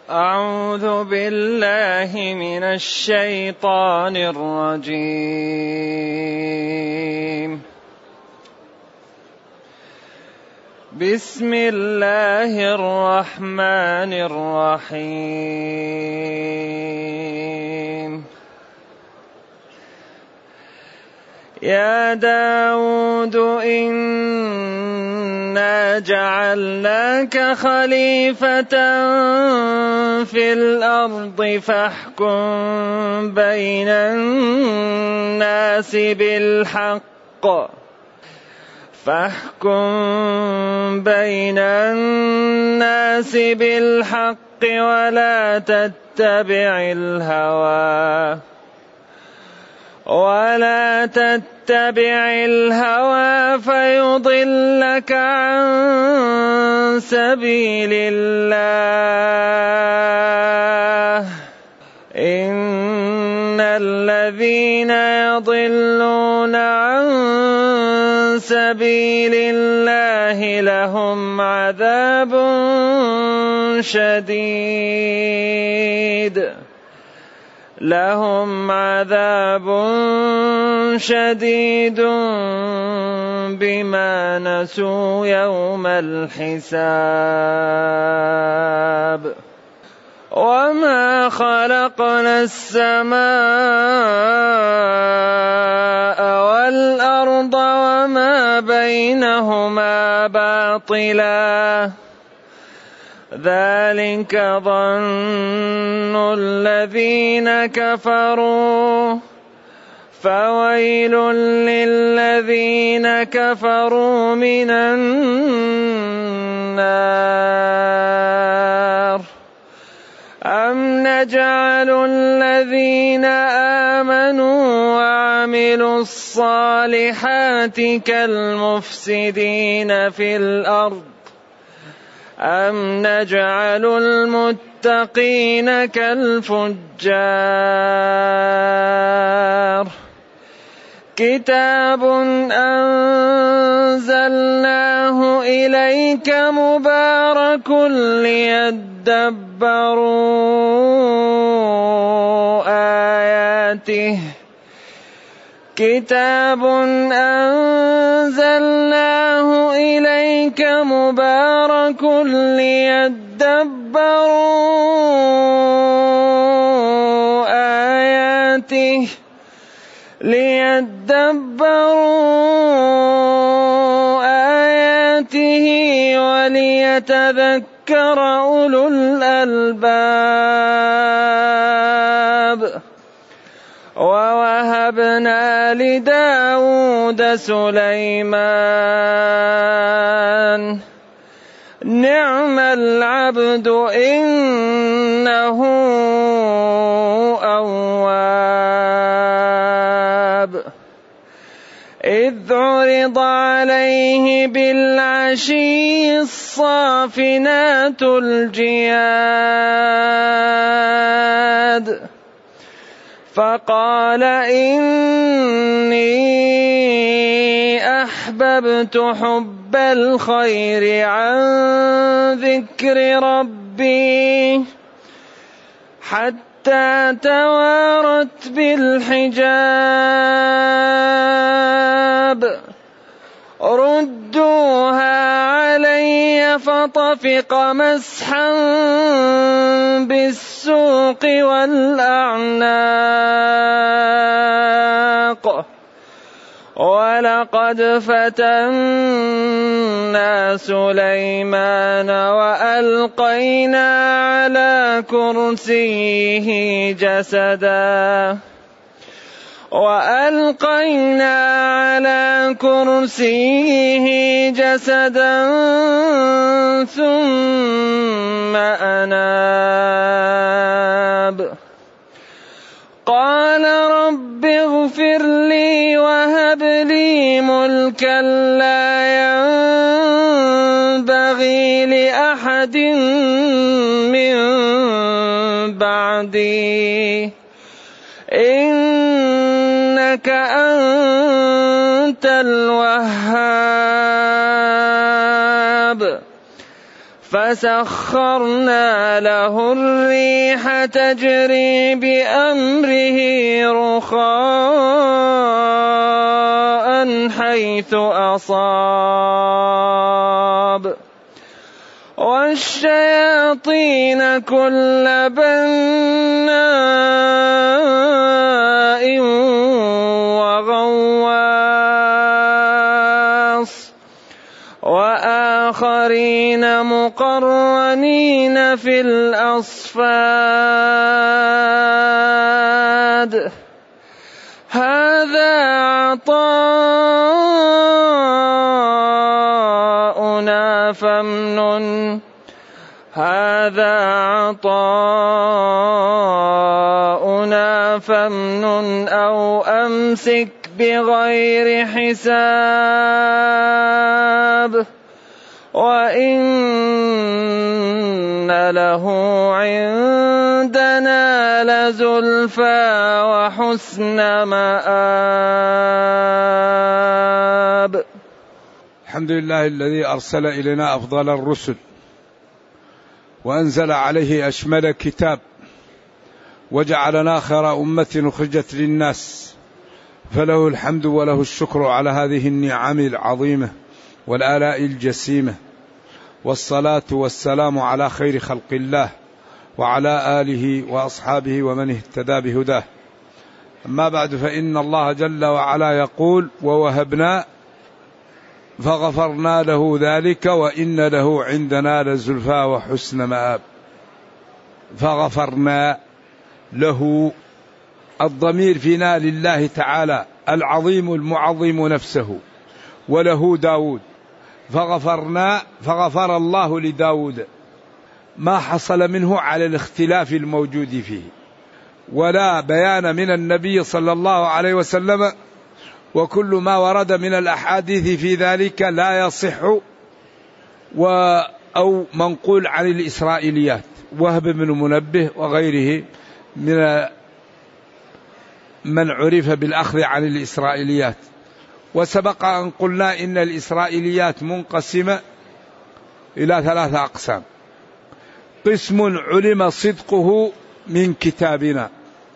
أعوذ بالله من الشيطان الرجيم. بسم الله الرحمن الرحيم. يا داود إنا جعلناك خليفة في الأرض فاحكم بين الناس بالحق ولا تتبع الهوى فيضلك عن سبيل الله. إن الذين يضلون عن سبيل الله لهم عذاب شديد بما نسوا يوم الحساب. وما خلقنا السماء والأرض وما بينهما باطلا ذلك ظن الذين كفروا فويل للذين كفروا من النار. أم نجعل الذين آمنوا وعملوا الصالحات كالمفسدين في الأرض أم نجعل المتقين كالفجار. كتاب أنزلناه إليك مبارك ليدبروا آياته وليتذكر أولو الألباب. ووهبنا لداود سليمان نعم العبد إنه أواب. إذ عرض عليه بالعشي الصافنات الجياد فقال إني أحببت حب الخير عن ذكر ربي حتى توارت بالحجاب. ردوها علي فطفق مسحا بالسوق والأعناق. ولقد فتنا سليمان وألقينا على كرسيه جسدا ثم أناب. قال رب اغفر لي وهب لي ملكا لا ينبغي لأحد من بعدي إنك أنت الوهاب. فسخرنا له الريح تجري بأمره رخاء حيث أصاب والشياطين كل بناء وغواص وآخرين مقرنين في الأصفاد هذا عطاؤنا فامنن أو أمسك بغير حساب وإن له عندنا لزلفى وحسن مآب. الحمد لله الذي أرسل إلينا أفضل الرسل وأنزل عليه أشمل كتاب وجعلنا خير أمة أخرجت للناس فله الحمد وله الشكر على هذه النعم العظيمة والآلاء الجسيمة والصلاة والسلام على خير خلق الله وعلى آله وأصحابه ومن اهتدى بهداه. أما بعد فإن الله جل وعلا يقول ووهبنا فغفرنا له ذلك وإن له عندنا لزلفى وحسن مآب. فغفرنا له الضمير فينا لله تعالى العظيم المعظم نفسه وله داود فغفرنا فغفر الله لداود ما حصل منه على الاختلاف الموجود فيه ولا بيان من النبي صلى الله عليه وسلم وكل ما ورد من الأحاديث في ذلك لا يصح أو منقول عن الإسرائيليات وهب بن منبه وغيره من عرف بالأخذ عن الإسرائيليات. وسبق أن قلنا إن الإسرائيليات منقسمة إلى 3 أقسام: قسم علم صدقه من كتابنا،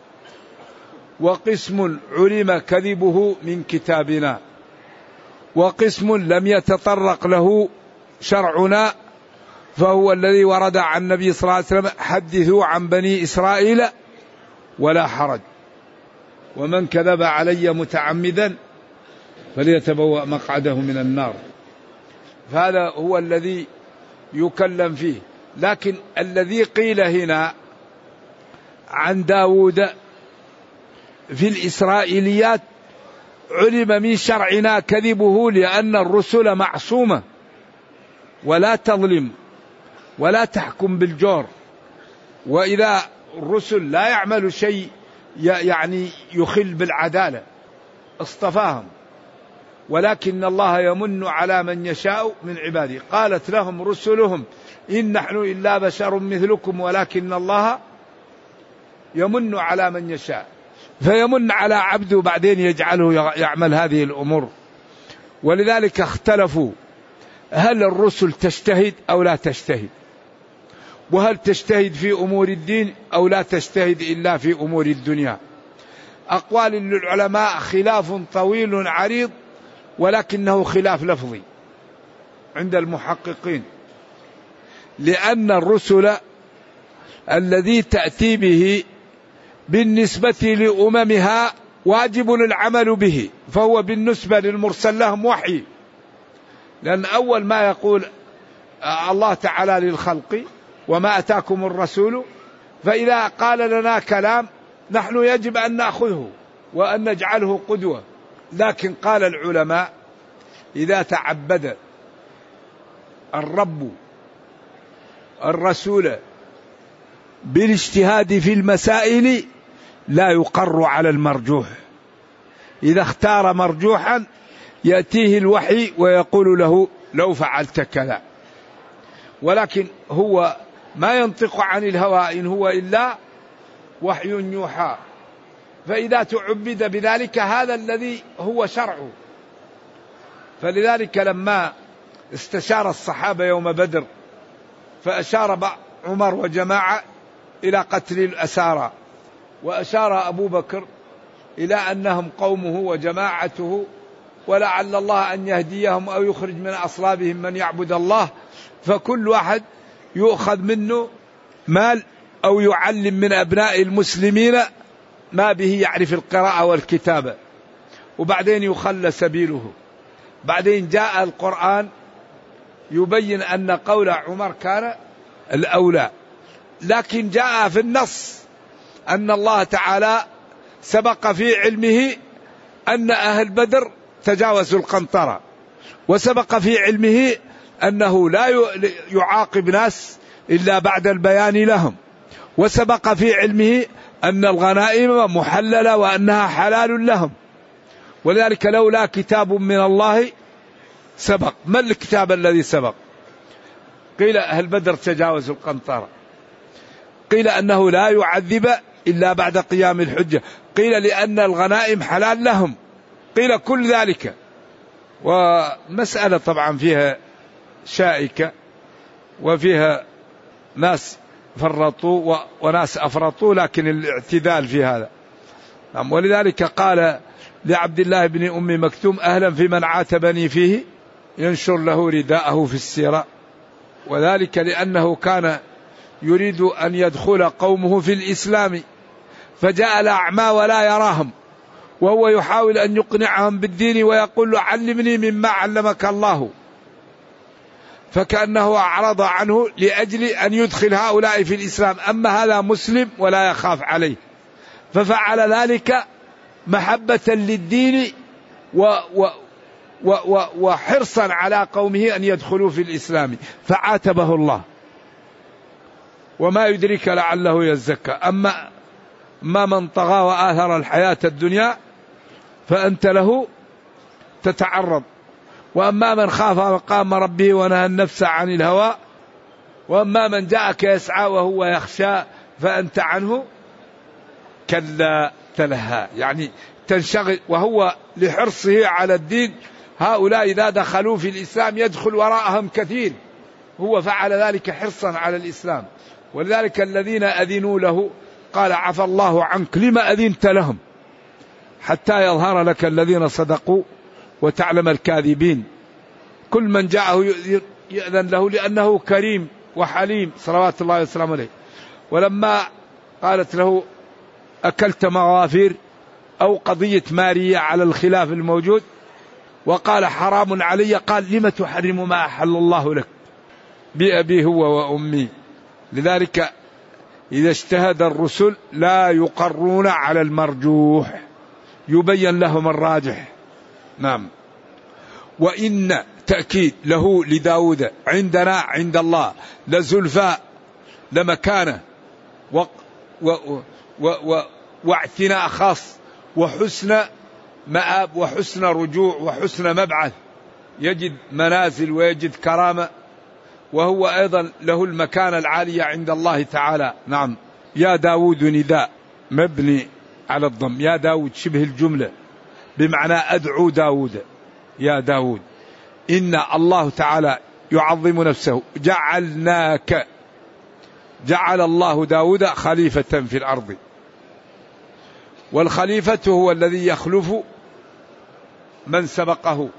وقسم علم كذبه من كتابنا، وقسم لم يتطرق له شرعنا فهو الذي ورد عن النبي صلى الله عليه وسلم: حدثوا عن بني إسرائيل ولا حرج، ومن كذب علي متعمدا فليتبوأ مقعده من النار. فهذا هو الذي يكلم فيه. لكن الذي قيل هنا عن داود في الإسرائيليات علم من شرعنا كذبه لأن الرسل معصومة ولا تظلم ولا تحكم بالجور، وإذا الرسل لا يعمل شيء يعني يخل بالعدالة اصطفاهم، ولكن الله يمن على من يشاء من عباده. قالت لهم رسلهم إن نحن إلا بشر مثلكم ولكن الله يمن على من يشاء، فيمن على عبده بعدين يجعله يعمل هذه الأمور. ولذلك اختلفوا هل الرسل تجتهد أو لا تجتهد، وهل تجتهد في أمور الدين أو لا تجتهد إلا في أمور الدنيا. أقوال للعلماء خلاف طويل عريض، ولكنه خلاف لفظي عند المحققين، لأن الرسل الذي تأتي به بالنسبة لأممها واجب العمل به، فهو بالنسبة للمرسل لهم وحي، لأن أول ما يقول الله تعالى للخلق وما أتاكم الرسول، فإذا قال لنا كلام نحن يجب أن نأخذه وأن نجعله قدوة. لكن قال العلماء إذا تعبد الرب الرسول بالاجتهاد في المسائل لا يقر على المرجوح. إذا اختار مرجوحا يأتيه الوحي ويقول له لو فعلت كذا، ولكن هو ما ينطق عن الهوى إن هو إلا وحي يوحى. فإذا تعبد بذلك هذا الذي هو شرعه. فلذلك لما استشار الصحابة يوم بدر فأشار عمر وجماعة إلى قتل الأسارى، وأشار أبو بكر إلى أنهم قومه وجماعته، ولعل الله أن يهديهم أو يخرج من أصلابهم من يعبد الله، فكل واحد يؤخذ منه مال أو يعلم من أبناء المسلمين ما به يعرف القراءة والكتابة، وبعدين يخلى سبيله. بعدين جاء القرآن يبين أن قول عمر كان الأولى، لكن جاء في النص أن الله تعالى سبق في علمه أن أهل بدر تجاوزوا القنطرة، وسبق في علمه أنه لا يعاقب ناس إلا بعد البيان لهم، وسبق في علمه أن الغنائم محللة وأنها حلال لهم. ولذلك لولا كتاب من الله سبق. ما الكتاب الذي سبق؟ قيل أهل بدر تجاوزوا القنطرة، قيل أنه لا يعذب إلا بعد قيام الحجة، قيل لأن الغنائم حلال لهم، قيل كل ذلك. ومسألة طبعا فيها شائكة وفيها ناس فرطوا وناس أفرطوا، لكن الاعتدال في هذا. ولذلك قال لعبد الله بن أم مكتوم: أهلا في من عاتبني فيه ينشر له رداءه في السيرة. وذلك لأنه كان يريد أن يدخل قومه في الإسلام، فجاء الأعمى ولا يراهم، وهو يحاول أن يقنعهم بالدين ويقول له: علمني مما علمك الله، فكأنه أعرض عنه لأجل أن يدخل هؤلاء في الإسلام، أما هذا مسلم ولا يخاف عليه، ففعل ذلك محبة للدين وحرصا على قومه أن يدخلوا في الإسلام، فعاتبه الله. وما يدرك لعله يزكى. أما من طغى وآثر الحياة الدنيا فأنت له تتعرض. وأما من خاف مقام ربه ونهى النفس عن الهوى، وأما من جاءك يسعى وهو يخشى فأنت عنه كلا تلهى، يعني تنشغل. وهو لحرصه على الدين، هؤلاء إذا دخلوا في الإسلام يدخل وراءهم كثير، هو فعل ذلك حرصا على الإسلام. ولذلك الذين أذنوا له قال: عفى الله عنك لما أذنت لهم حتى يظهر لك الذين صدقوا وتعلم الكاذبين. كل من جاءه يأذن له لأنه كريم وحليم صلوات الله وسلامه عليه. ولما قالت له: أكلت مغافير، أو قضية مارية على الخلاف الموجود، وقال: حرام علي، قال: لم تحرم ما أحل الله لك؟ بأبي هو وأمي. لذلك إذا اجتهد الرسل لا يقرون على المرجوح، يبين لهم الراجح. نعم. وإن تأكيد له لداود عندنا عند الله لزلفى، لمكانة واعتناء خاص، وحسن مآب، وحسن رجوع، وحسن مبعث، يجد منازل ويجد كرامة، وهو أيضا له المكانة العالية عند الله تعالى. نعم. يا داود نداء مبني على الضم، يا داود شبه الجملة بمعنى أدعو داود، يا داود. إن الله تعالى يعظم نفسه، جعلناك، جعل الله داود خليفة في الأرض، والخليفة هو الذي يخلف من سبقه،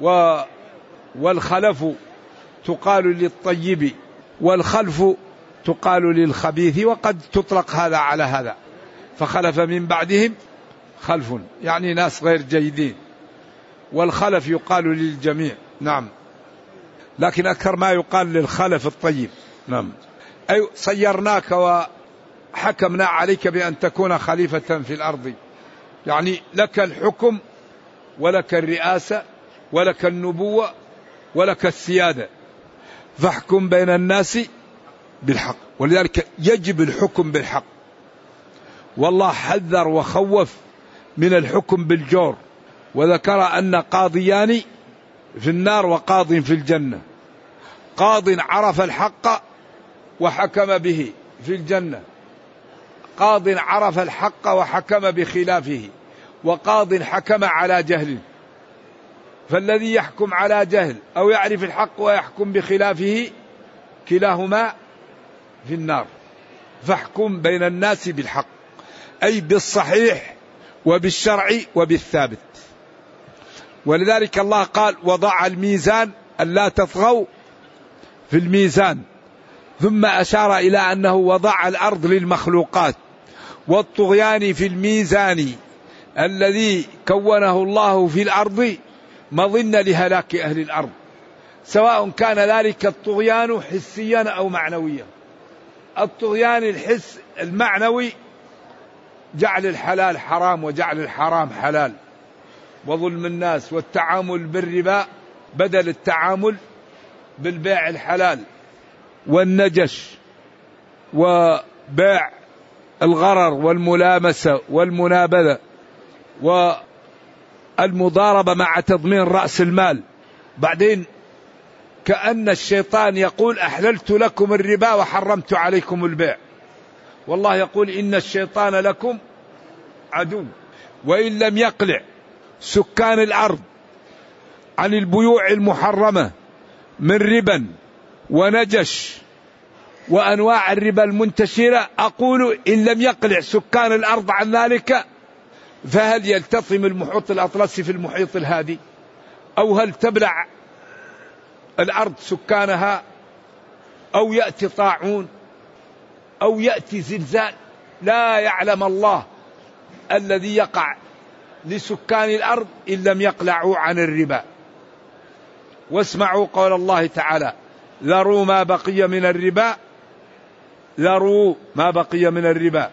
والخلف تقال للطيب، والخلف تقال للخبيث، وقد تطلق هذا على هذا. فخلف من بعدهم خلف، يعني ناس غير جيدين، والخلف يقال للجميع. نعم. لكن أكثر ما يقال للخلف الطيب. نعم. أي صيرناك وحكمنا عليك بأن تكون خليفة في الأرض، يعني لك الحكم ولك الرئاسة ولك النبوة ولك السيادة، فاحكم بين الناس بالحق. ولذلك يجب الحكم بالحق، والله حذر وخوف من الحكم بالجور، وذكر أن قاضيان في النار وقاض في الجنة. قاض عرف الحق وحكم به في الجنة، قاض عرف الحق وحكم بخلافه، وقاض حكم على جهل. فالذي يحكم على جهل أو يعرف الحق ويحكم بخلافه كلاهما في النار. فاحكم بين الناس بالحق، أي بالصحيح وبالشرع وبالثابت. ولذلك الله قال وضع الميزان ألا تطغوا في الميزان، ثم أشار إلى أنه وضع الأرض للمخلوقات، والطغيان في الميزان الذي كونه الله في الأرض مظنة لهلاك أهل الأرض، سواء كان ذلك الطغيان حسيا أو معنويا. الطغيان الحس المعنوي جعل الحلال حرام وجعل الحرام حلال، وظلم الناس، والتعامل بالربا بدل التعامل بالبيع الحلال، والنجش وبيع الغرر والملامسة والمنابذة والمضاربة مع تضمين رأس المال. بعدين كأن الشيطان يقول أحللت لكم الربا وحرمت عليكم البيع، والله يقول إن الشيطان لكم عدو. وإن لم يقلع سكان الأرض عن البيوع المحرمة من ربا ونجش وأنواع الربا المنتشرة، أقول إن لم يقلع سكان الأرض عن ذلك فهل يلتطم المحيط الأطلسي في المحيط الهادي؟ أو هل تبلع الأرض سكانها؟ أو يأتي طاعون أو يأتي زلزال لا يعلم الله الذي يقع لسكان الأرض إن لم يقلعوا عن الربا. واسمعوا قول الله تعالى ذروا ما بقي من الربا، ذروا ما بقي من الربا.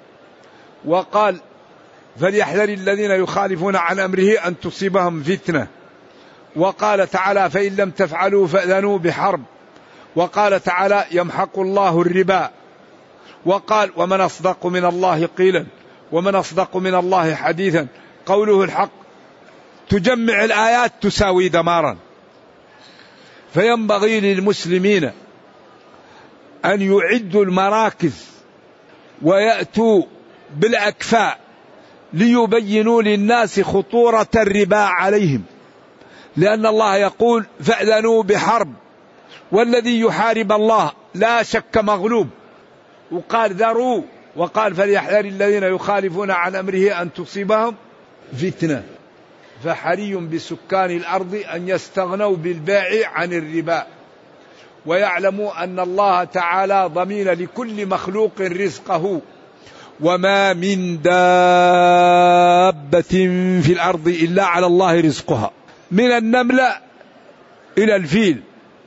وقال فليحذر الذين يخالفون عن أمره أن تصيبهم فتنة. وقال تعالى فإن لم تفعلوا فأذنوا بحرب. وقال تعالى يمحق الله الربا. وقال ومن أصدق من الله قيلا ومن أصدق من الله حديثا. قوله الحق. تجمع الآيات تساوي دمارا. فينبغي للمسلمين أن يعدوا المراكز ويأتوا بالأكفاء ليبينوا للناس خطورة الربا عليهم، لأن الله يقول فأذنوا بحرب، والذي يحارب الله لا شك مغلوب. وقال ذروا، وقال فليحذر الذين يخالفون عن أمره أن تصيبهم فتنة. فحري بسكان الأرض أن يستغنوا بالبيع عن الربا، ويعلموا أن الله تعالى ضمين لكل مخلوق رزقه. وما من دابة في الأرض إلا على الله رزقها، من النملة إلى الفيل،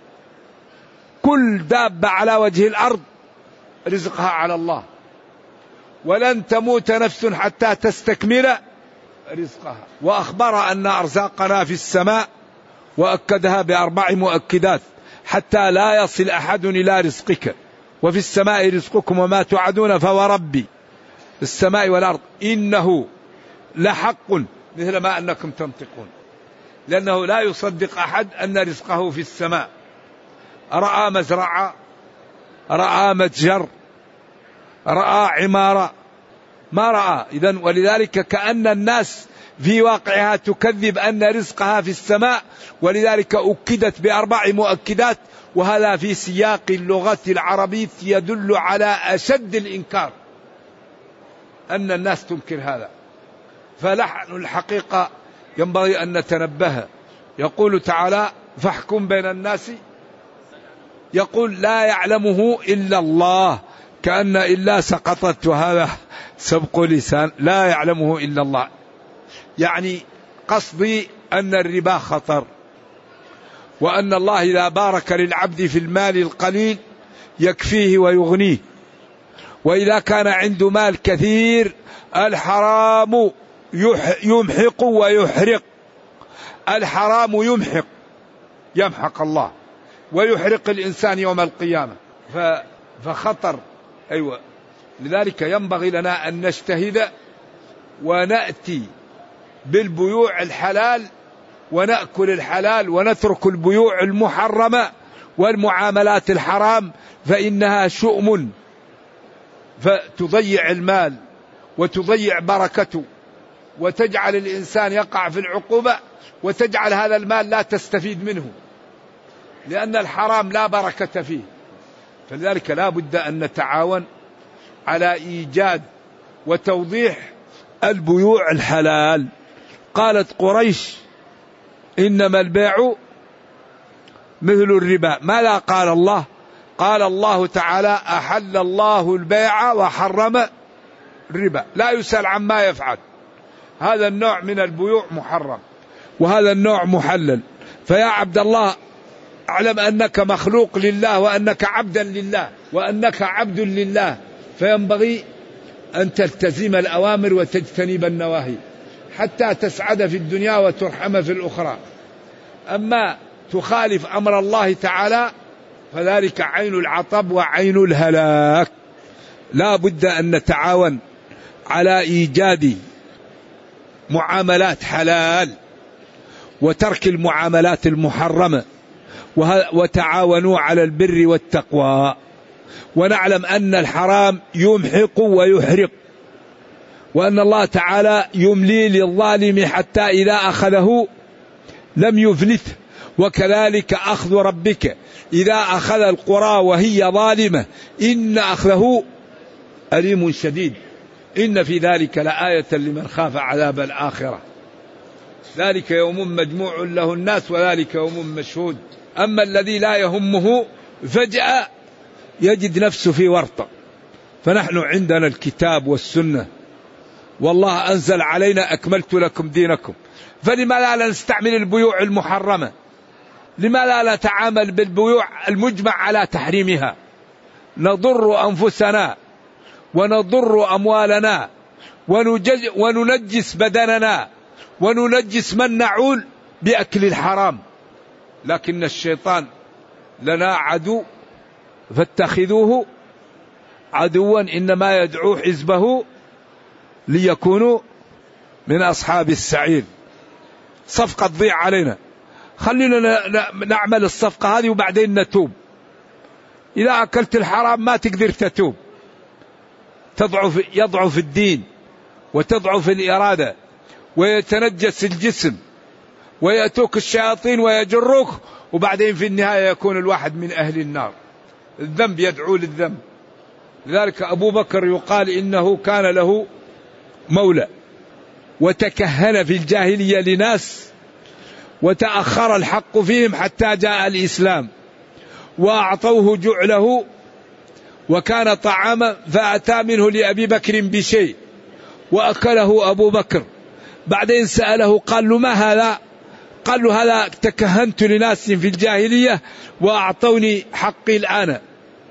كل دابة على وجه الأرض رزقها على الله. ولن تموت نفس حتى تستكمل رزقها. وأخبر أن أرزاقنا في السماء، وأكدها بأربع مؤكدات حتى لا يصل أحد إلى رزقك. وفي السماء رزقكم وما توعدون فوربي السماء والأرض إنه لحق مثل ما أنكم تنطقون. لأنه لا يصدق أحد أن رزقه في السماء. رأى مزرعة، رأى متجر، رأى عمارة، ما رأى. إذن ولذلك كأن الناس في واقعها تكذب أن رزقها في السماء، ولذلك أكدت بأربع مؤكدات. وهذا في سياق اللغة العربية يدل على أشد الإنكار، أن الناس تنكر هذا. فنحن الحقيقة ينبغي أن نتنبه. يقول تعالى فاحكم بين الناس، يقول لا يعلمه إلا الله، كأن إلا سقطت وهذا سبق لسان. لا يعلمه إلا الله، يعني قصدي أن الربا خطر، وأن الله إذا بارك للعبد في المال القليل يكفيه ويغنيه. وإذا كان عنده مال كثير الحرام يمحق ويحرق. الحرام يمحق الله ويحرق الإنسان يوم القيامة. فخطر. أيوة. لذلك ينبغي لنا أن نجتهد ونأتي بالبيوع الحلال ونأكل الحلال ونترك البيوع المحرمة والمعاملات الحرام، فإنها شؤم، فتضيع المال وتضيع بركته وتجعل الإنسان يقع في العقوبة، وتجعل هذا المال لا تستفيد منه، لأن الحرام لا بركة فيه. فلذلك لا بد أن نتعاون على إيجاد وتوضيح البيوع الحلال. قالت قريش إنما البيع مثل الربا. ماذا قال الله؟ قال الله تعالى أحل الله البيع وحرم الربا، لا يسأل عما يفعل. هذا النوع من البيوع محرم وهذا النوع محلل. فيا عبد الله اعلم أنك مخلوق لله وأنك عبدا لله وأنك عبد لله، فينبغي أن تلتزم الأوامر وتجتنب النواهي حتى تسعد في الدنيا وترحم في الأخرى. أما تخالف أمر الله تعالى فذلك عين العطب وعين الهلاك. لا بد أن نتعاون على إيجاد معاملات حلال وترك المعاملات المحرمة، وتعاونوا على البر والتقوى. ونعلم أن الحرام يمحق ويحرق، وأن الله تعالى يملي للظالم حتى إذا أخذه لم يفلته، وكذلك أخذ ربك إذا أخذ القرى وهي ظالمة إن أخذه أليم شديد. إن في ذلك لآية لمن خاف عذاب الآخرة. ذلك يوم مجموع له الناس وذلك يوم مشهود. أما الذي لا يهمه فجأة يجد نفسه في ورطة. فنحن عندنا الكتاب والسنة، والله أنزل علينا أكملت لكم دينكم، فلما لا نستعمل البيوع المحرمة؟ لما لا نتعامل بالبيوع المجمع على تحريمها؟ نضر أنفسنا ونضر أموالنا وننجس بدننا وننجس من نعول بأكل الحرام. لكن الشيطان لنا عدو فاتخذوه عدوا إنما يدعو حزبه ليكونوا من أصحاب السعير. صفقة تضيع علينا، خلينا نعمل الصفقة هذه وبعدين نتوب. إذا أكلت الحرام ما تقدر تتوب، يضعف الدين وتضعف الإرادة ويتنجس الجسم ويأتوك الشياطين ويجروك، وبعدين في النهاية يكون الواحد من أهل النار. الذنب يدعو للذنب. لذلك أبو بكر يقال إنه كان له مولى وتكهن في الجاهلية لناس وتأخر الحق فيهم حتى جاء الإسلام وأعطوه جعله وكان طعاما، فأتى منه لأبي بكر بشيء وأكله أبو بكر. بعدين سأله قال له ما هذا؟ قال له هذا تكهنت لناس في الجاهلية وأعطوني حقي الآن.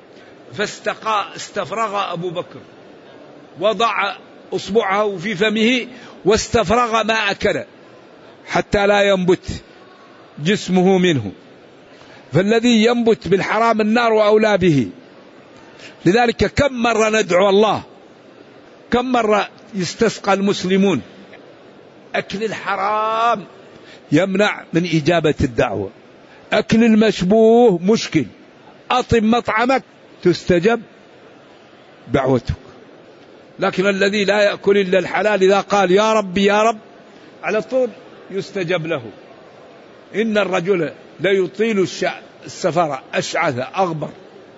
استفرغ أبو بكر، وضع أصبعه في فمه واستفرغ ما أكل حتى لا ينبت جسمه منه. فالذي ينبت بالحرام النار وأولى به. لذلك كم مرة ندعو الله، كم مرة يستسقى المسلمون. أكل الحرام يمنع من إجابة الدعوة. أكل المشبوه مشكل. أطب مطعمك تستجب دعوتك. لكن الذي لا يأكل إلا الحلال إذا قال يا رب يا رب على طول يستجب له. إن الرجل لا يطيل السفر أشعث أغبر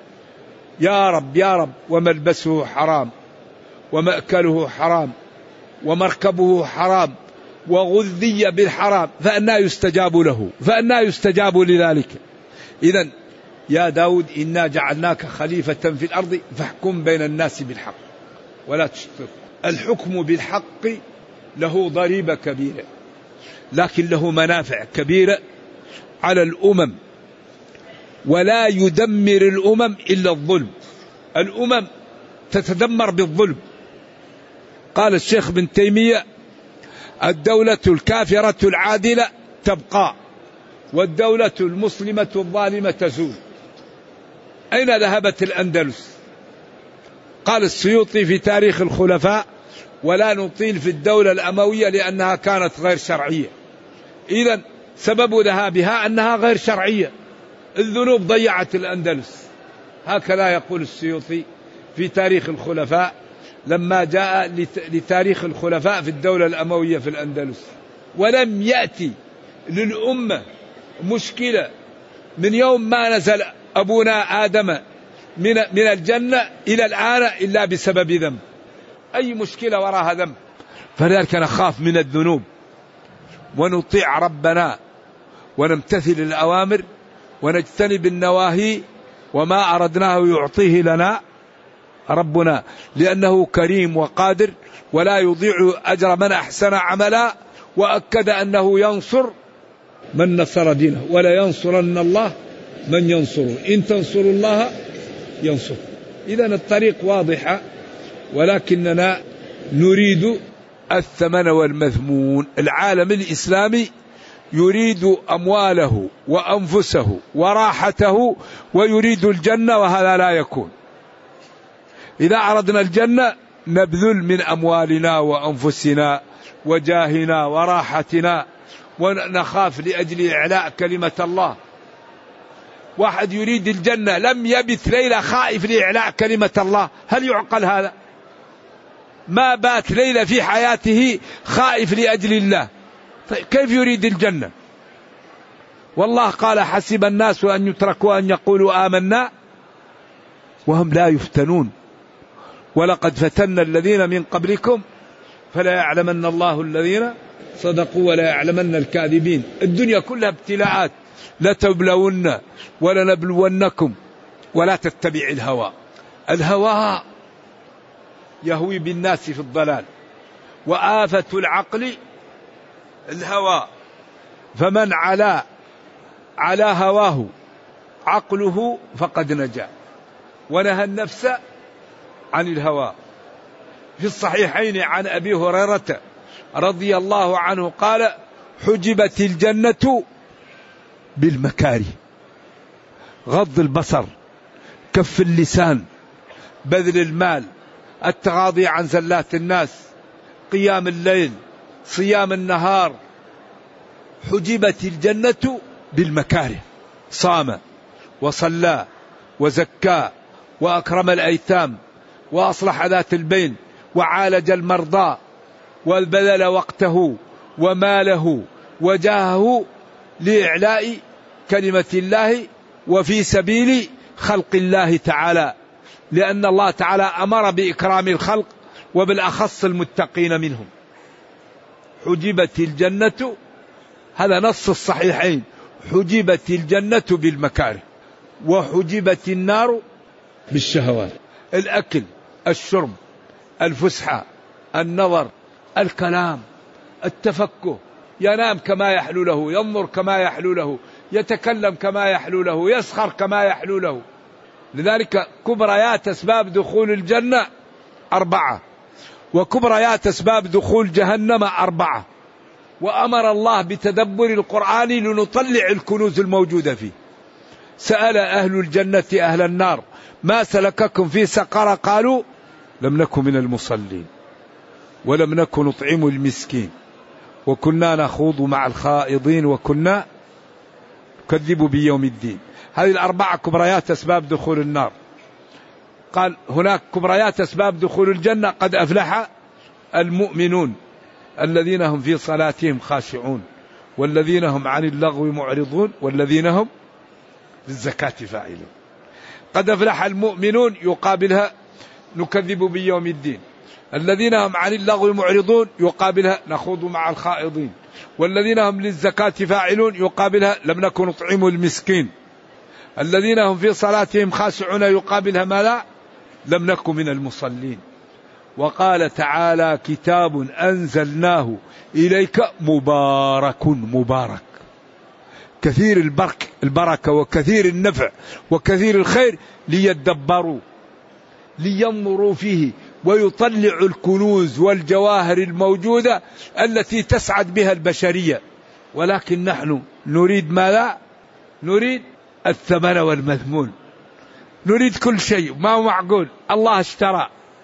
يا رب يا رب وملبسه حرام ومأكله حرام ومركبه حرام وغذي بالحرام، فأنا يستجاب له؟ فأنا يستجاب لذلك؟ إذن يا داود إنا جعلناك خليفة في الأرض فاحكم بين الناس بالحق ولا تشترك. الحكم بالحق له ضريبة كبيرة، لكن له منافع كبيرة على الأمم، ولا يدمر الأمم إلا الظلم. الأمم تتدمر بالظلم. قال الشيخ ابن تيمية الدولة الكافرة العادلة تبقى والدولة المسلمة الظالمة تزول. أين ذهبت الأندلس؟ قال السيوطي في تاريخ الخلفاء ولا نطيل في الدولة الأموية لأنها كانت غير شرعية. إذن سبب ذهابها أنها غير شرعية. الذنوب ضيعت الأندلس. هكذا يقول السيوطي في تاريخ الخلفاء لما جاء لتاريخ الخلفاء في الدولة الأموية في الأندلس. ولم يأتي للأمة مشكلة من يوم ما نزل أبونا آدم من الجنة إلى الآن إلا بسبب ذنب. أي مشكلة وراها ذنب. فلذلك نخاف من الذنوب ونطيع ربنا ونمتثل الأوامر ونجتنب النواهي، وما أردناه يعطيه لنا ربنا، لأنه كريم وقادر ولا يضيع أجر من أحسن عملا. وأكد أنه ينصر من نصر دينه، ولا ينصرن الله من ينصره، إن تنصروا الله ينصر. إذن الطريق واضحة، ولكننا نريد الثمن والمذمون. العالم الإسلامي يريد أمواله وأنفسه وراحته ويريد الجنة، وهذا لا يكون. إذا أردنا الجنة نبذل من أموالنا وأنفسنا وجاهنا وراحتنا، ونخاف لأجل إعلاء كلمة الله. واحد يريد الجنة لم يبت ليلة خائف لإعلاء كلمة الله، هل يعقل هذا؟ ما بات ليلة في حياته خائف لأجل الله، طيب كيف يريد الجنة؟ والله قال حسب الناس أن يتركوا أن يقولوا آمنا وهم لا يفتنون، ولقد فتنا الذين من قبلكم فلا يعلمن الله الذين صدقوا ولا يعلمن الكاذبين. الدنيا كلها ابتلاءات، لتبلون ولنبلونكم، ولا تتبع الهوى. الهوى يهوي بالناس في الضلال، وآفة العقل الهوى، فمن على هواه عقله فقد نجا، ونهى النفس عن الهوى. في الصحيحين عن أبي هريرة رضي الله عنه قال: حجبت الجنة بالمكاره، غض البصر، كف اللسان، بذل المال، التغاضي عن زلات الناس، قيام الليل، صيام النهار. حجبت الجنة بالمكاره، صام وصلى وزكى وأكرم الأيتام وأصلح ذات البين وعالج المرضى وبذل وقته وماله وجاهه لإعلاء كلمة الله وفي سبيل خلق الله تعالى، لأن الله تعالى أمر بإكرام الخلق وبالأخص المتقين منهم. حجبت الجنة، هذا نص الصحيحين، حجبت الجنة بالمكاره، وحجبت النار بالشهوات. الأكل، الشرب، الفسحة، النظر، الكلام، التفكه، ينام كما يحلو له، ينظر كما يحلو له، يتكلم كما يحلو له، يسخر كما يحلو له. لذلك كبريات أسباب دخول الجنة 4، وكبريات أسباب دخول جهنم 4. وأمر الله بتدبر القرآن لنطلع الكنوز الموجودة فيه. سأل أهل الجنة أهل النار: ما سلككم في سقر؟ قالوا: لم نكن من المصلين ولم نكن نطعم المسكين وكنا نخوض مع الخائضين وكنا نكذب بيوم الدين. هذه 4 كبريات أسباب دخول النار. قال هناك كبريات أسباب دخول الجنة: قد أفلح المؤمنون الذين هم في صلاتهم خاشعون والذين هم عن اللغو معرضون والذين هم للزكاة فاعلون. قد أفلح المؤمنون يقابلها نكذب بيوم الدين، الذين هم عن اللغو معرضون يقابلها نخوض مع الخائضين، والذين هم للزكاة فاعلون يقابلها لم نكن نطعم المسكين، الذين هم في صلاتهم خاشعون يقابلها ما لا لم نكن من المصلين. وقال تعالى: كتاب أنزلناه إليك مبارك، كثير البركة وكثير النفع وكثير الخير، ليدبروا، لينظروا فيه ويطلعوا الكنوز والجواهر الموجودة التي تسعد بها البشرية. ولكن نحن نريد ما لا نريد الثمن والمذمون، نريد كل شيء ما هو معقول. الله اشترى،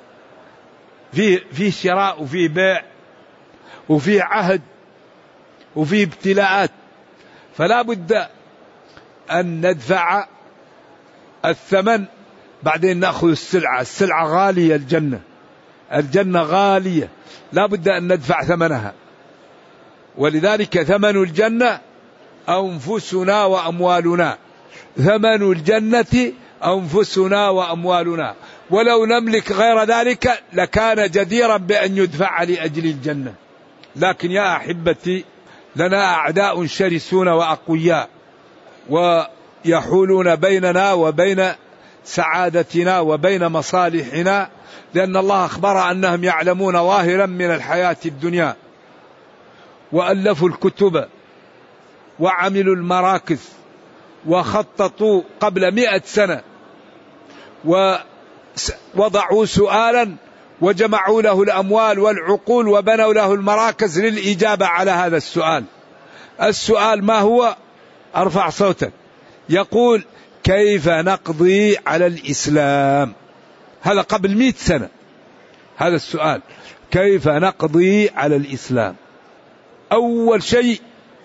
فيه شراء وفيه بيع وفيه عهد وفيه ابتلاءات، فلا بد أن ندفع الثمن بعدين نأخذ السلعة غالية، الجنة غالية، لا بد أن ندفع ثمنها. ولذلك ثمن الجنة أنفسنا وأموالنا، ثمن الجنة أنفسنا وأموالنا، ولو نملك غير ذلك لكان جديرا بأن يدفع لأجل الجنة. لكن يا أحبتي لنا أعداء شرسون وأقوياء ويحولون بيننا وبين سعادتنا وبين مصالحنا، لأن الله أخبر أنهم يعلمون ظاهرا من الحياة الدنيا، وألفوا الكتب وعملوا المراكز وخططوا قبل 100 سنة ووضعوا سؤالا وجمعوا له الأموال والعقول وبنوا له المراكز للإجابة على هذا السؤال. السؤال ما هو؟ أرفع صوتك. يقول كيف نقضي على الإسلام؟ هذا قبل 100 سنة هذا السؤال، كيف نقضي على الإسلام؟ أول شيء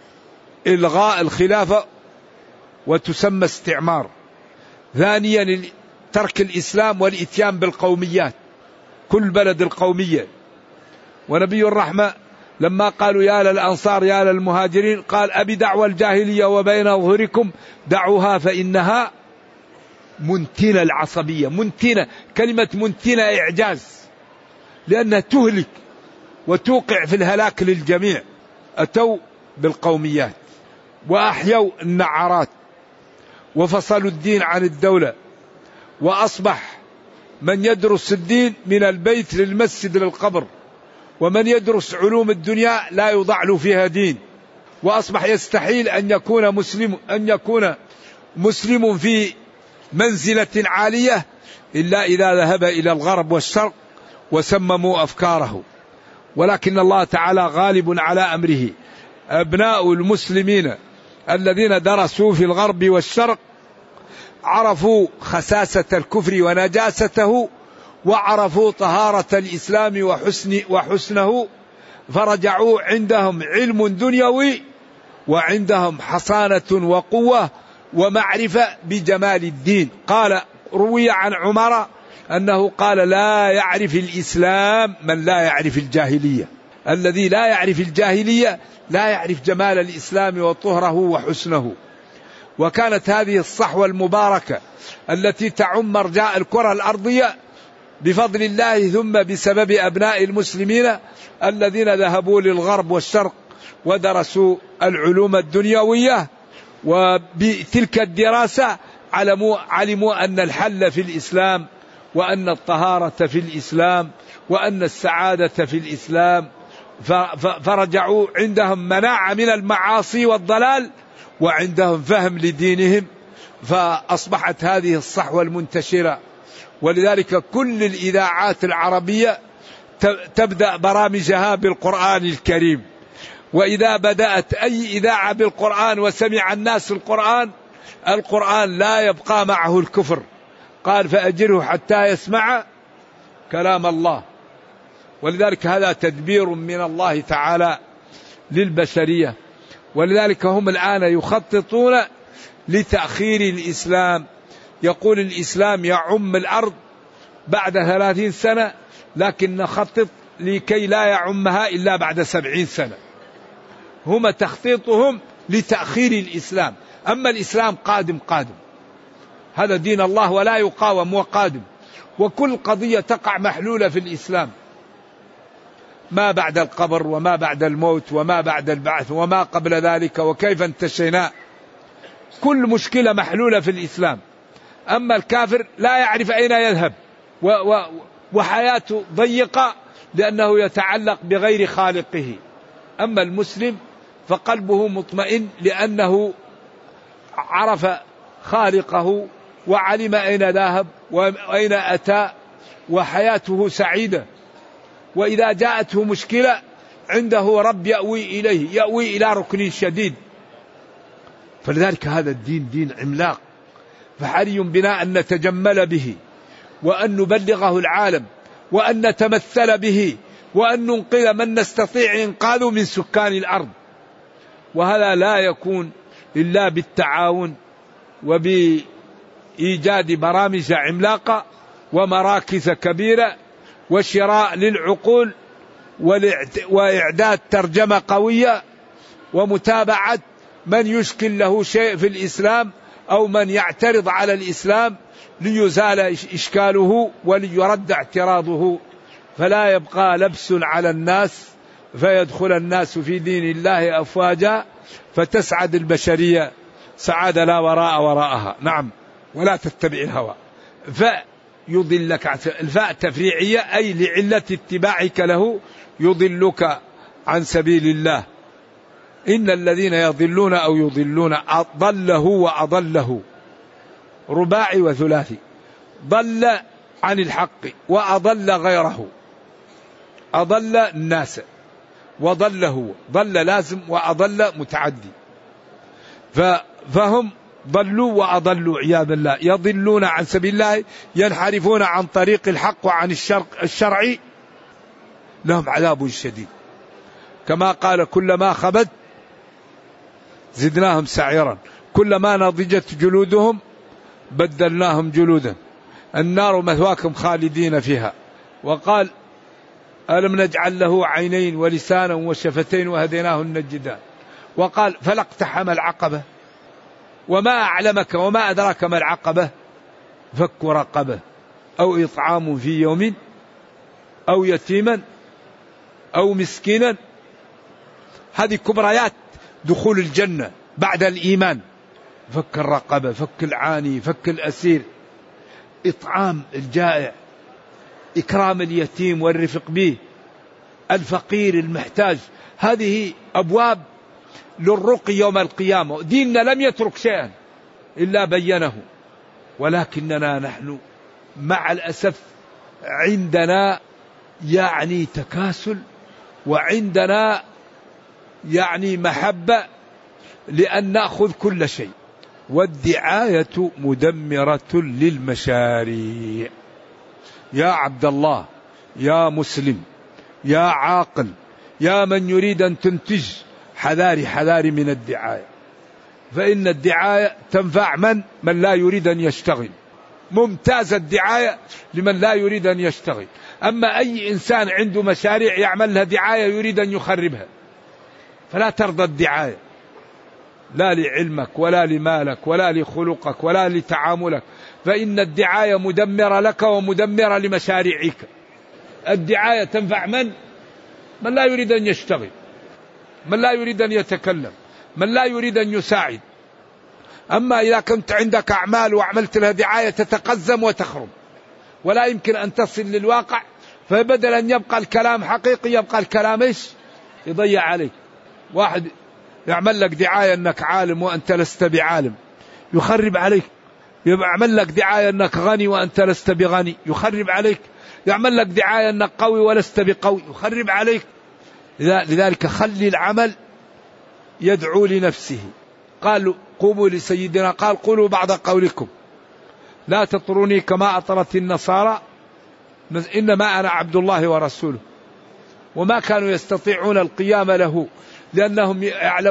إلغاء الخلافة وتسمى استعمار. ثانيا ترك الإسلام والإتيان بالقوميات، كل بلد القومية. ونبي الرحمة لما قالوا يا للأنصار يا للمهاجرين قال أبي دعوى الجاهلية وبين أظهركم دعوها فإنها منتنة. العصبية منتنة، كلمة منتنة إعجاز، لأنها تهلك وتوقع في الهلاك للجميع. أتوا بالقوميات وأحيوا النعارات وفصلوا الدين عن الدولة، وأصبح من يدرس الدين من البيت للمسجد للقبر، ومن يدرس علوم الدنيا لا يوضع له فيها دين. وأصبح يستحيل أن يكون مسلم في منزلة عالية إلا إذا ذهب إلى الغرب والشرق وسمموا أفكاره. ولكن الله تعالى غالب على أمره. أبناء المسلمين الذين درسوا في الغرب والشرق عرفوا خساسة الكفر ونجاسته، وعرفوا طهارة الإسلام وحسنه، فرجعوا عندهم علم دنيوي وعندهم حصانة وقوة ومعرفة بجمال الدين. قال روي عن عمر أنه قال لا يعرف الإسلام من لا يعرف الجاهلية. الذي لا يعرف الجاهلية لا يعرف جمال الإسلام وطهره وحسنه. وكانت هذه الصحوة المباركة التي تعم مرجاء الكرة الأرضية بفضل الله ثم بسبب أبناء المسلمين الذين ذهبوا للغرب والشرق ودرسوا العلوم الدنيوية، وبتلك الدراسة علموا أن الحل في الإسلام، وأن الطهارة في الإسلام، وأن السعادة في الإسلام. فرجعوا عندهم مناعة من المعاصي والضلال، وعندهم فهم لدينهم، فأصبحت هذه الصحوة المنتشرة. ولذلك كل الإذاعات العربية تبدأ برامجها بالقرآن الكريم. وإذا بدأت أي إذاعة بالقرآن وسمع الناس القرآن لا يبقى معه الكفر. قال فأجره حتى يسمع كلام الله. ولذلك هذا تدبير من الله تعالى للبشرية. ولذلك هم الآن يخططون لتأخير الإسلام. يقول الإسلام يعم الأرض بعد 30 سنة، لكن نخطط لكي لا يعمها إلا بعد 70 سنة. هم تخطيطهم لتأخير الإسلام. أما الإسلام قادم، هذا دين الله ولا يقاوم وقادم. وكل قضية تقع محلولة في الإسلام، ما بعد القبر وما بعد الموت وما بعد البعث وما قبل ذلك وكيف انتشينا، كل مشكلة محلولة في الإسلام. أما الكافر لا يعرف أين يذهب وحياته ضيقة لأنه يتعلق بغير خالقه. أما المسلم فقلبه مطمئن لأنه عرف خالقه وعلم أين ذهب وأين أتى، وحياته سعيدة. وإذا جاءته مشكلة عنده رب يأوي إليه، يأوي إلى ركن شديد. فلذلك هذا الدين دين عملاق، فحري بنا أن نتجمل به، وأن نبلغه العالم، وأن نتمثل به، وأن ننقذ من نستطيع إنقاذه من سكان الأرض. وهذا لا يكون إلا بالتعاون وبإيجاد برامج عملاقة ومراكز كبيرة وشراء للعقول وإعداد ترجمة قوية ومتابعة من يشكل له شيء في الإسلام أو من يعترض على الإسلام ليزال إشكاله وليرد اعتراضه، فلا يبقى لبس على الناس فيدخل الناس في دين الله أفواجا فتسعد البشرية سعادة لا وراء وراءها. نعم، ولا تتبع الهوى فيضلك. الفاء تفريعية أي لعلة اتباعك له يضلك عن سبيل الله. إن الذين يضلون أو يضلون ضله وأضله، رباعي وثلاثي، ضل عن الحق وأضل غيره، أضل الناس وضله، ضل لازم وأضل متعدي، فهم ضلوا وأضلوا عياذا بالله، يضلون عن سبيل الله، ينحرفون عن طريق الحق وعن الشرع، لهم عذاب شديد. كما قال كلما خبت زدناهم سعيرا، كلما نضجت جلودهم بدلناهم جلودا، النار مثواكم خالدين فيها. وقال ألم نجعل له عينين ولسانا وشفتين وهديناه النجدان. وقال فلا اقتحم العقبة وما أعلمك وما أدراك ما العقبة فك رقبة أو إطعام في يوم أو يتيما أو مسكينا. هذه كبريات دخول الجنة بعد الإيمان، فك الرقبة، فك العاني، فك الأسير، إطعام الجائع، إكرام اليتيم والرفق به، الفقير المحتاج. هذه أبواب للرقي يوم القيامة. ديننا لم يترك شيئا إلا بينه، ولكننا نحن مع الأسف عندنا يعني تكاسل، وعندنا يعني محبة لأن نأخذ كل شيء. والدعاية مدمرة للمشاريع. يا عبد الله، يا مسلم، يا عاقل، يا من يريد أن تنتج، حذاري من الدعاية، فإن الدعاية تنفع من لا يريد أن يشتغل. ممتاز الدعاية لمن لا يريد أن يشتغل. أما أي إنسان عنده مشاريع يعمل لها دعاية يريد أن يخربها، فلا ترضى الدعاية، لا لعلمك ولا لمالك ولا لخلقك ولا لتعاملك، فإن الدعاية مدمرة لك ومدمرة لمشاريعك. الدعاية تنفع من لا يريد أن يشتغل، من لا يريد أن يتكلم، من لا يريد أن يساعد. أما إذا كنت عندك أعمال وعملت لها دعاية تتقزم وتخرم، ولا يمكن أن تصل للواقع، فبدل أن يبقى الكلام حقيقي يبقى الكلام إيش؟ يضيع عليك. واحد يعمل لك دعاية أنك عالم وأنت لست بعالم، يخرب عليك. يعمل لك دعاية أنك غني وأنت لست بغني، يخرب عليك. يعمل لك دعاية أنك قوي ولست بقوي، يخرب عليك. لذلك خلي العمل يدعو لنفسه. قالوا قوموا لسيدنا، قال قولوا بعض قولكم لا تطروني كما أطرت النصارى، إنما أنا عبد الله ورسوله. وما كانوا يستطيعون القيام له لأنهم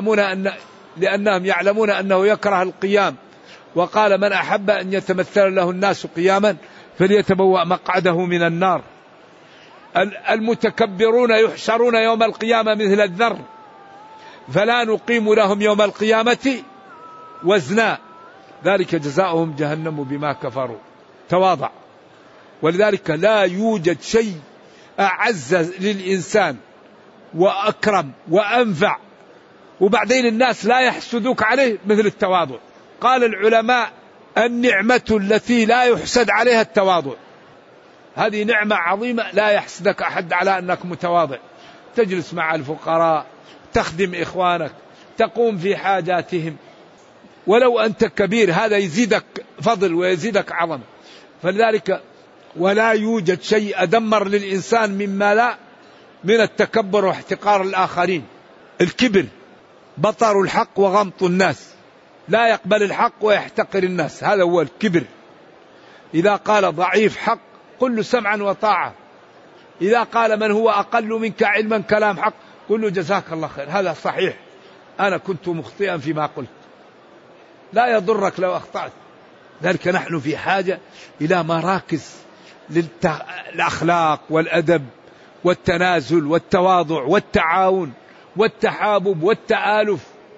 يعلمون أنه يكره القيام. وقال من أحب أن يتمثل له الناس قياما فليتبوأ مقعده من النار. المتكبرون يحشرون يوم القيامة مثل الذر، فلا نقيم لهم يوم القيامة وزنا، ذلك جزاؤهم جهنم بما كفروا. تواضع. ولذلك لا يوجد شيء أعز للإنسان وأكرم وأنفع، وبعدين الناس لا يحسدوك عليه مثل التواضع. قال العلماء النعمة التي لا يحسد عليها التواضع. هذه نعمة عظيمة لا يحسدك أحد على أنك متواضع. تجلس مع الفقراء، تخدم إخوانك، تقوم في حاجاتهم، ولو أنت كبير هذا يزيدك فضل ويزيدك عظمة. فلذلك ولا يوجد شيء أدمر للإنسان مما لا من التكبر واحتقار الآخرين. الكبر بطر الحق وغمط الناس، لا يقبل الحق ويحتقر الناس، هذا هو الكبر. إذا قال ضعيف حق قل له سمعا وطاعة، إذا قال من هو أقل منك علما كلام حق قل له جزاك الله خير، هذا صحيح، أنا كنت مخطئا فيما قلت، لا يضرك لو أخطأت. ذلك نحن في حاجة إلى مراكز للأخلاق والأدب والتنازل والتواضع والتعاون والتحابب والتآلف.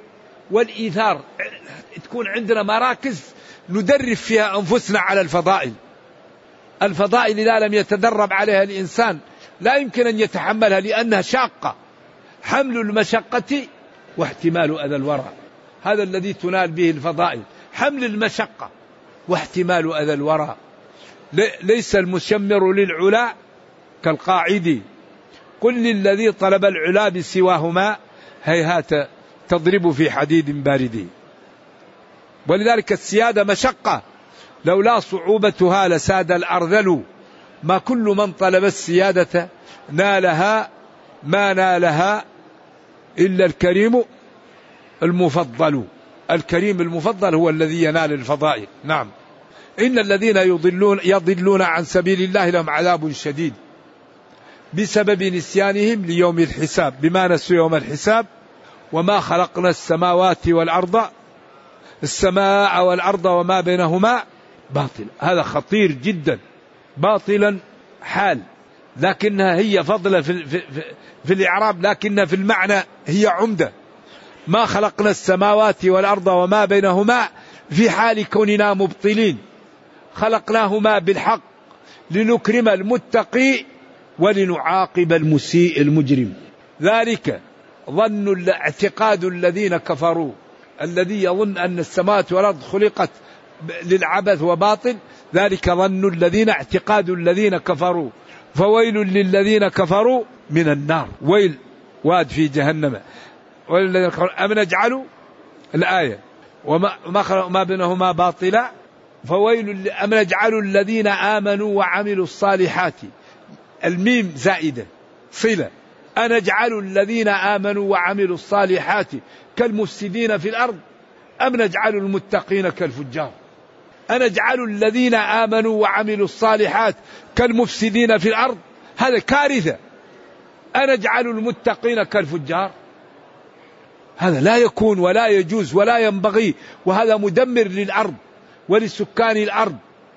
والإيثار، تكون عندنا مراكز ندرب فيها أنفسنا على الفضائل. الفضائل إذا لم يتدرب عليها الإنسان لا يمكن أن يتحملها، لأنها شاقة. حمل المشقة واحتمال أذى الورى، هذا الذي تنال به الفضائل، حمل المشقة واحتمال أذى الورى. ليس المشمر للعلا كالقاعد، قل للذي طلب العلا بسواهما هيهات تضرب في حديد بارد. ولذلك السيادة مشقة، لولا صعوبتها لساد الأرذل، ما كل من طلب السيادة نالها، ما نالها إلا الكريم المفضل. الكريم المفضل هو الذي ينال الفضائل. نعم. إن الذين يضلون عن سبيل الله لهم عذاب شديد بسبب نسيانهم ليوم الحساب، بما نسوا يوم الحساب. وما خلقنا السماوات والأرض، السماء والأرض وما بينهما باطل. هذا خطير جدا. باطلا حال، لكنها هي فضلة في الإعراب، لكن في المعنى هي عمدة. ما خلقنا السماوات والأرض وما بينهما في حال كوننا مبطلين، خلقناهما بالحق لنكرم المتقي ولنعاقب المسيء المجرم. ذلك ظن اعتقاد الذين كفروا، الذي يظن أن السماوات والأرض خلقت للعبث وباطل، ذلك ظن الذين اعتقاد الذين كفروا، فويل للذين كفروا من النار. ويل واد في جهنم. والذين كفروا أم نجعل الآية وما بينهما باطلا، فويل أم نجعل الذين آمنوا وعملوا الصالحات، الميم زائدة صلة، أنجعل الذين آمنوا وعملوا الصالحات كالمفسدين في الأرض أم نجعل المتقين كالفجار. أنجعل الذين آمنوا وعملوا الصالحات كالمفسدين في الأرض، هذا كارثة. أنجعل المتقين كالفجار، هذا لا يكون ولا يجوز ولا ينبغي، وهذا مدمر للأرض ولسكان الأرض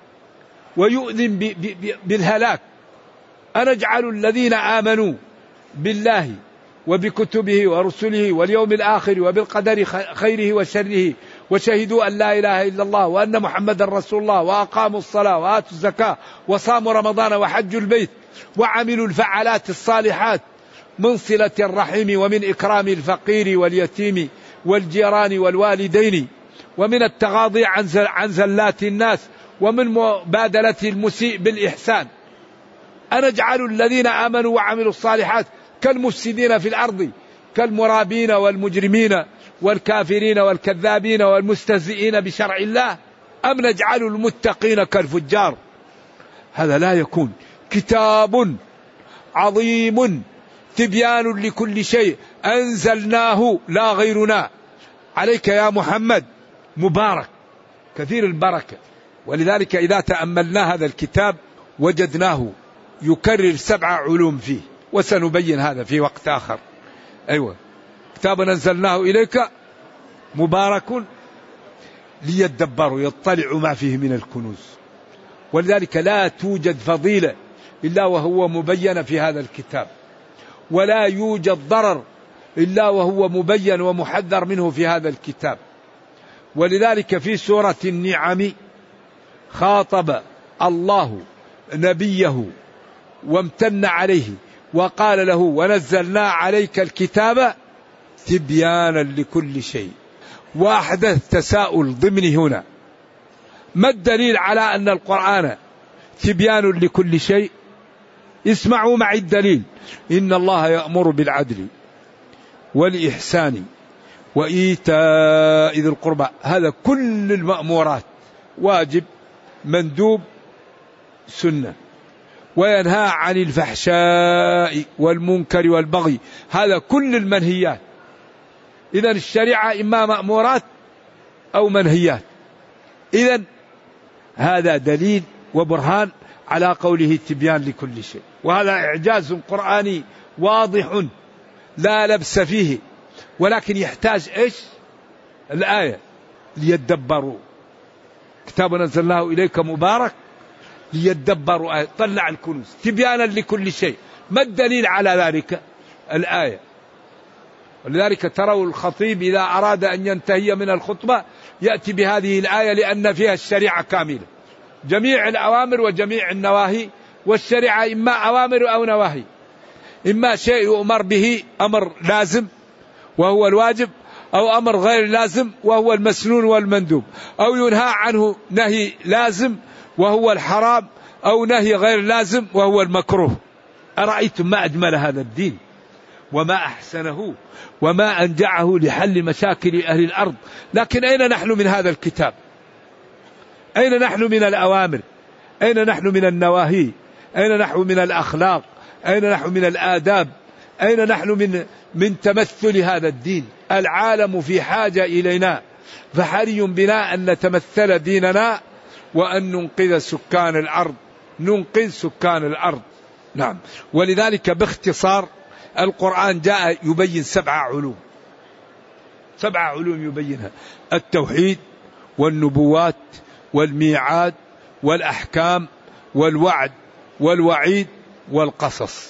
ويؤذن بالهلاك. أنجعل الذين آمنوا بالله وبكتبه ورسله واليوم الآخر وبالقدر خيره وشره وشهدوا أن لا إله إلا الله وأن محمد رسول الله وأقاموا الصلاة وآتوا الزكاة وصاموا رمضان وحجوا البيت وعملوا الفعالات الصالحات من صلة الرحم ومن إكرام الفقير واليتيم والجيران والوالدين ومن التغاضي عن زلات الناس ومن مبادلة المسيء بالإحسان. أنجعل الذين آمنوا وعملوا الصالحات كالمفسدين في الأرض كالمرابين والمجرمين والكافرين والكذابين والمستهزئين بشرع الله أم نجعل المتقين كالفجار. هذا لا يكون. كتاب عظيم تبيان لكل شيء أنزلناه لا غيرنا عليك يا محمد مبارك كثير البركة. ولذلك إذا تأملنا هذا الكتاب وجدناه يكرر 7 علوم فيه، وسنبين هذا في وقت آخر. أيوة، كتاب أنزلناه إليك مبارك ليدبروا يطلعوا ما فيه من الكنوز. ولذلك لا توجد فضيلة إلا وهو مبين في هذا الكتاب، ولا يوجد ضرر إلا وهو مبين ومحذر منه في هذا الكتاب. ولذلك في سورة النعم خاطب الله نبيه وامتن عليه وقال له ونزلنا عليك الكتاب تبيانا لكل شيء. وأحدث تساؤل ضمن هنا، ما الدليل على أن القرآن تبيان لكل شيء؟ اسمعوا معي الدليل. إن الله يأمر بالعدل والإحسان وإيتاء ذي القربى، هذا كل المأمورات واجب مندوب سنة. وينهى عن الفحشاء والمنكر والبغي، هذا كل المنهيات. إذن الشريعة إما مأمورات أو منهيات. إذن هذا دليل وبرهان على قوله تبيان لكل شيء، وهذا إعجاز قرآني واضح لا لبس فيه، ولكن يحتاج إيش؟ الآية ليدبروا. كتاب أنزلناه إليك مبارك ليدبروا آية، طلع الكنوز تبيانا لكل شيء. ما الدليل على ذلك؟ الآية. ولذلك تروا الخطيب إذا أراد أن ينتهي من الخطبة يأتي بهذه الآية لأن فيها الشريعة كاملة، جميع الأوامر وجميع النواهي. والشريعة إما أوامر أو نواهي، إما شيء يؤمر به أمر لازم وهو الواجب، أو أمر غير لازم وهو المسنون والمندوب، أو ينهى عنه نهي لازم وهو الحرام، أو نهي غير لازم وهو المكروه. أرأيتم ما أجمل هذا الدين وما أحسنه وما أنجعه لحل مشاكل أهل الأرض. لكن أين نحن من هذا الكتاب؟ أين نحن من الأوامر؟ أين نحن من النواهي؟ أين نحن من الأخلاق؟ أين نحن من الآداب؟ أين نحن من تمثل هذا الدين؟ العالم في حاجة إلينا، فحري بنا أن نتمثل ديننا وأن ننقذ سكان الأرض، ننقذ سكان الأرض. نعم. ولذلك باختصار القرآن جاء يبين 7 علوم، 7 علوم يبينها: التوحيد والنبوات والميعاد والأحكام والوعد والوعيد والقصص.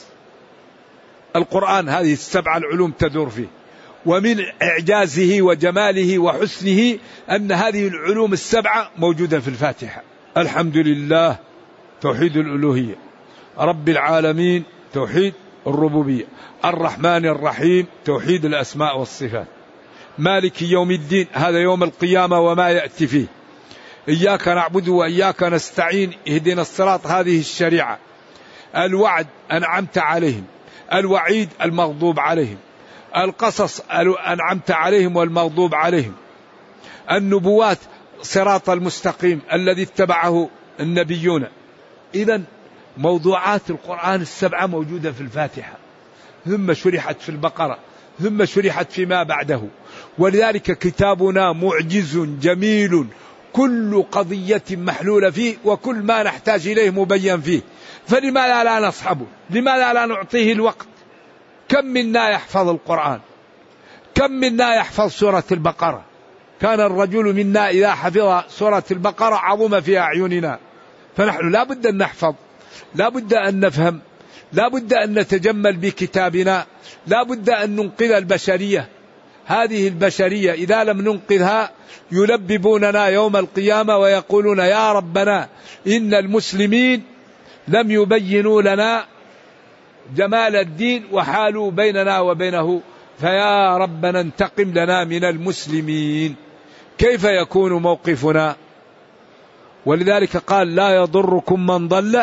القرآن هذه 7 العلوم تدور فيه. ومن إعجازه وجماله وحسنه أن هذه العلوم 7 موجودة في الفاتحة. الحمد لله توحيد الألوهية، رب العالمين توحيد الربوبية، الرحمن الرحيم توحيد الأسماء والصفات، مالك يوم الدين هذا يوم القيامة وما يأتي فيه، إياك نعبد وإياك نستعين اهدنا الصراط هذه الشريعة، الوعد أنعمت عليهم، الوعيد المغضوب عليهم، القصص أنعمت عليهم والمغضوب عليهم، النبوات صراط المستقيم الذي اتبعه النبيون. إذن موضوعات القرآن 7 موجودة في الفاتحة، ثم شرحت في البقرة، ثم شرحت فيما بعده. ولذلك كتابنا معجز جميل، كل قضية محلولة فيه وكل ما نحتاج إليه مبين فيه. فلماذا لا نصحبه؟ لماذا لا نعطيه الوقت؟ كم منا يحفظ القرآن؟ كم منا يحفظ سورة البقرة؟ كان الرجل منا إذا حفظ سورة البقرة عظم في أعيننا. فنحن لا بد أن نحفظ، لا بد أن نفهم، لا بد أن نتجمل بكتابنا، لا بد أن ننقذ البشرية. هذه البشرية إذا لم ننقذها يلببوننا يوم القيامة ويقولون يا ربنا إن المسلمين لم يبينوا لنا جمال الدين وحالوا بيننا وبينه، فيا ربنا انتقم لنا من المسلمين. كيف يكون موقفنا؟ ولذلك قال لا يضركم من ضل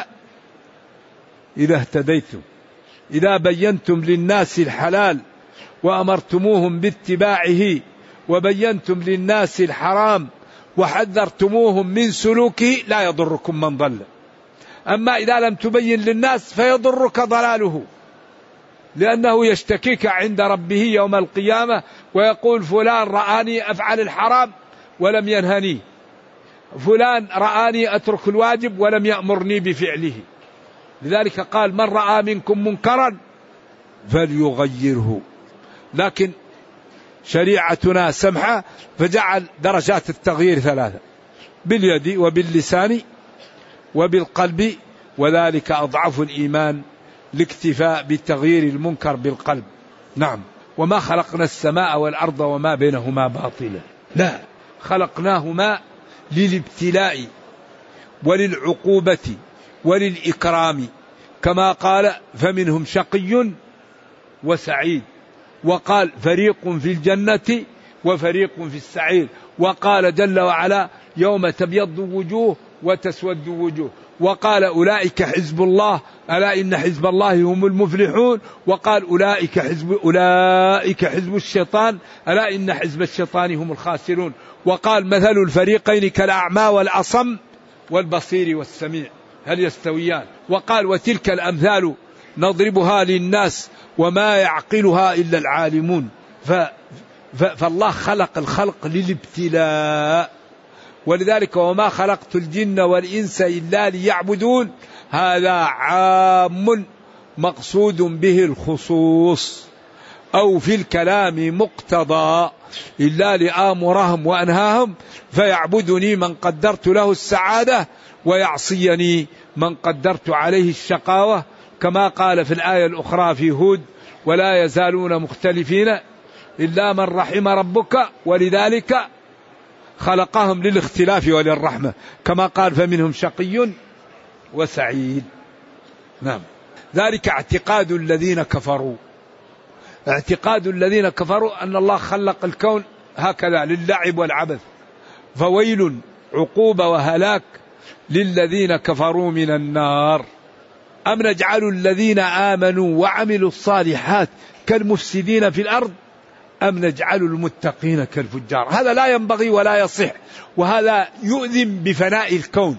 إذا اهتديتم، إذا بينتم للناس الحلال وأمرتموهم باتباعه وبينتم للناس الحرام وحذرتموهم من سلوكه لا يضركم من ضل. أما إذا لم تبين للناس فيضرك ضلاله، لأنه يشتكيك عند ربه يوم القيامة ويقول فلان رآني أفعل الحرام ولم ينهني، فلان رآني أترك الواجب ولم يأمرني بفعله. لذلك قال من رأى منكم منكرا فليغيره. لكن شريعتنا سمحة فجعل درجات التغيير 3: باليد وباللسان وبالقلب، وذلك أضعف الإيمان لاكتفاء بتغيير المنكر بالقلب. نعم. وما خلقنا السماء والأرض وما بينهما باطلا، لا، خلقناهما للابتلاء وللعقوبة وللإكرام، كما قال فمنهم شقي وسعيد، وقال فريق في الجنة وفريق في السعير، وقال جل وعلا يوم تبيض وجوه وتسود وجوه، وقال أولئك حزب الله ألا إن حزب الله هم المفلحون، وقال أولئك حزب الشيطان ألا إن حزب الشيطان هم الخاسرون، وقال مثل الفريقين كالأعمى والأصم والبصير والسميع هل يستويان، وقال وتلك الأمثال نضربها للناس وما يعقلها إلا العالمون. فالله خلق الخلق للابتلاء، ولذلك وما خلقت الجن والإنس إلا ليعبدون، هذا عام مقصود به الخصوص، أو في الكلام مقتضى إلا لآمرهم وأنهاهم، فيعبدني من قدرت له السعادة ويعصيني من قدرت عليه الشقاوة، كما قال في الآية الأخرى في هود ولا يزالون مختلفين إلا من رحم ربك ولذلك خلقهم للاختلاف وللرحمة، كما قال فمنهم شقي وسعيد. نعم. ذلك اعتقاد الذين كفروا، اعتقاد الذين كفروا أن الله خلق الكون هكذا للعب والعبث. فويل، عقوبة وهلاك للذين كفروا من النار. أم نجعل الذين آمنوا وعملوا الصالحات كالمفسدين في الأرض أم نجعل المتقين كالفجار. هذا لا ينبغي ولا يصح، وهذا يؤذن بفناء الكون.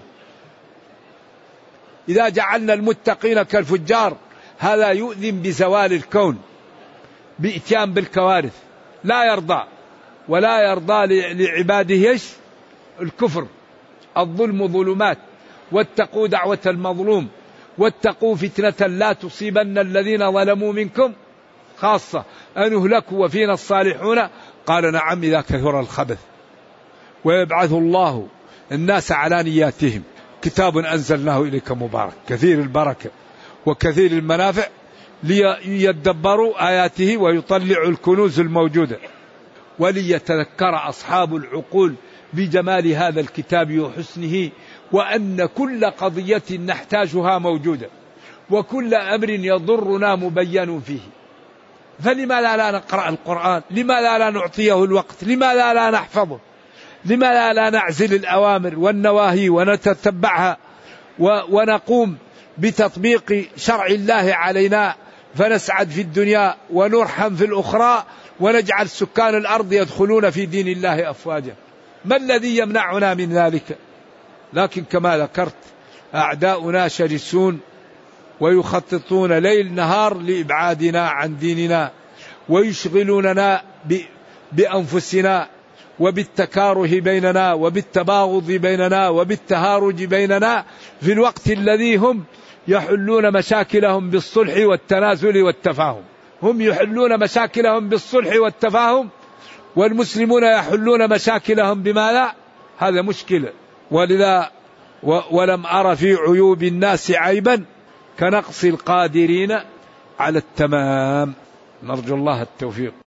إذا جعلنا المتقين كالفجار هذا يؤذن بزوال الكون، بإتيان بالكوارث. لا يرضى ولا يرضى لعباده الكفر. الظلم ظلمات، واتقوا دعوة المظلوم، واتقوا فتنة لا تصيبن الذين ظلموا منكم خاصة أن يهلكوا وفينا الصالحون. قال نعم إذا كثر الخبث. ويبعث الله الناس على نياتهم. كتاب أنزلناه إليك مبارك كثير البركة وكثير المنافع ليدبروا آياته ويطلعوا الكنوز الموجودة، وليتذكر أصحاب العقول بجمال هذا الكتاب وحسنه، وأن كل قضية نحتاجها موجودة، وكل أمر يضرنا مبين فيه. فلماذا لا نقرأ القرآن؟ لماذا لا نعطيه الوقت؟ لماذا لا نحفظه؟ لماذا لا نعزل الأوامر والنواهي ونتتبعها ونقوم بتطبيق شرع الله علينا، فنسعد في الدنيا ونرحم في الأخرى، ونجعل سكان الأرض يدخلون في دين الله أفواجا. ما الذي يمنعنا من ذلك؟ لكن كما ذكرت أعداؤنا شرسون ويخططون ليل نهار لإبعادنا عن ديننا، ويشغلوننا بأنفسنا وبالتكاره بيننا وبالتباغض بيننا وبالتهارج بيننا، في الوقت الذي هم يحلون مشاكلهم بالصلح والتنازل والتفاهم. هم يحلون مشاكلهم بالصلح والتفاهم، والمسلمون يحلون مشاكلهم بما لا. هذا مشكلة. ولذا ولم أر في عيوب الناس عيبا كنقص القادرين على التمام. نرجو الله التوفيق.